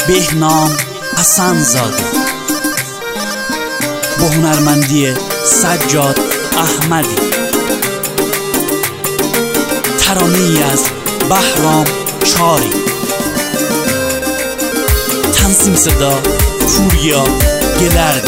بهنام حسن‌زاده با هنرمندی سجاد احمدی، ترانه‌ای از بهرام چاری، تنظیم صدا پوریا گلردی.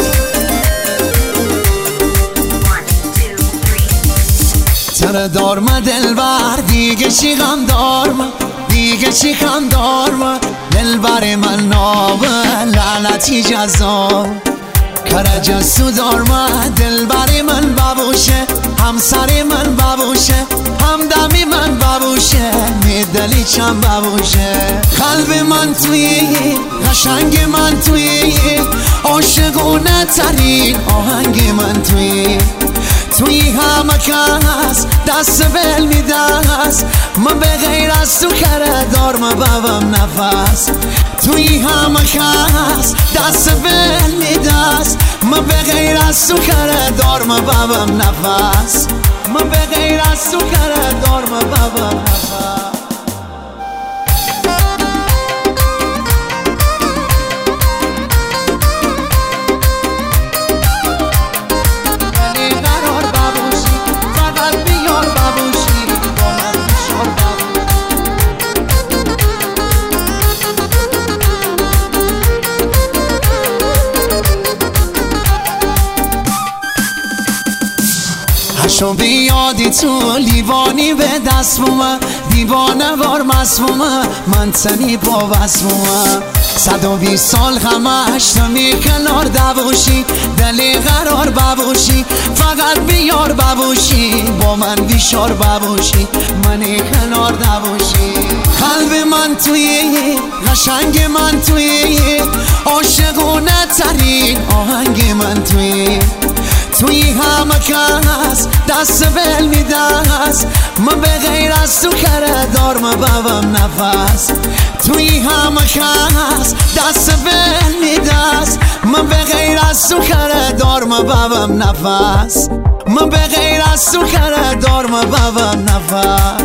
چرا دارم دلبر دیگه چی غم دارم، دیگه چی غم دارم، دلبر من ناب لعنتی جذاب. کرج سودارم دلبر من بابوشه، همسر من بابوشه، همدمی من بابوشه، میدلی چم بابوشه. قلب من توی قشنگ من توی عاشقونه ترین آهنگ من توی همه کس دست بل میدست، من به غیر از تو کره دارم بابم نفس. توی همه کس دست بل میدست، من به غیر از تو کره دارم بابم نفس، من به غیر از تو کره دارم بابم نفس. شو بیادی تو لیوانی به دست بومه، دیوانه وار مسمومه، من تنی با وسمومه. 120 سال غمش تو می کنار دبوشی، دلی قرار ببوشی، فقط بیار ببوشی، با من بیشار ببوشی، منی کنار دبوشی. قلب من توی قشنگ من توی عاشقونه ترین آهنگ من توی همه کس دست بل میدست، من به غیر از تو کره دارم بابم نفس. توی همه کس دست بل میدست، من به غیر از تو کره دارم بابم نفس، من به غیر از تو کره دارم بابم نفس.